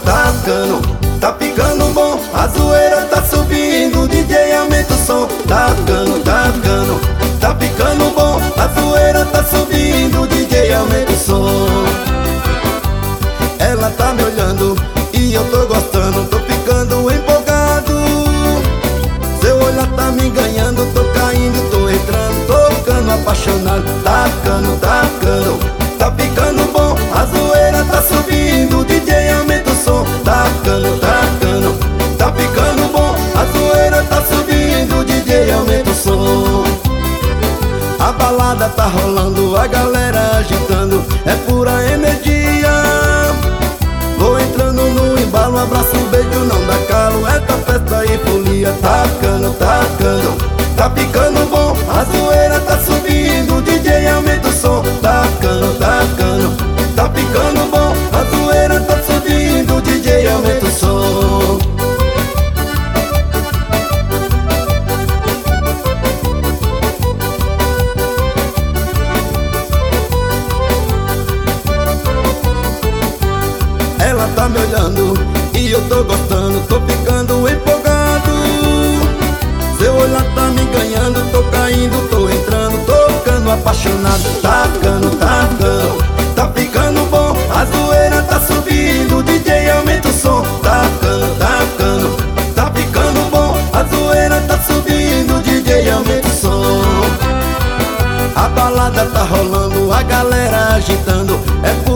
tacando, tá ficando bom, a zoeira tá subindo, DJ aumenta o som. Tacando, tá ficando bom, a zoeira tá subindo, DJ aumenta o som. Ela tá me olhando e eu tô gostando, tô ficando empolgado. Seu olhar tá me ganhando, tô caindo, tô entrando, tô ficando apaixonado. Tacando, tá ficando bom, a zoeira tá subindo, DJ aumenta o som. Tacando, tá ficando bom, a zoeira tá subindo, DJ aumenta o som. A balada tá rolando, a galera agitando, é pura energia. Vou entrando no embalo, abraço, beijo, não dá calo, essa festa e folia. Tacando, tá ficando bom, a zoeira tá subindo, DJ aumenta o som. Tacando, tá ficando bom, a zoeira tá subindo, DJ aumenta o som. Ela tá me olhando e eu tô gostando, tô ficando empolgado. Seu olhar tá me ganhando, tô caindo, tô entrando, tô ficando apaixonado. Tacando, tá ficando bom, a zoeira tá subindo, DJ aumenta o som. Tacando, tá ficando bom, a zoeira tá subindo, DJ aumenta o som. A balada tá rolando, a galera agitando, é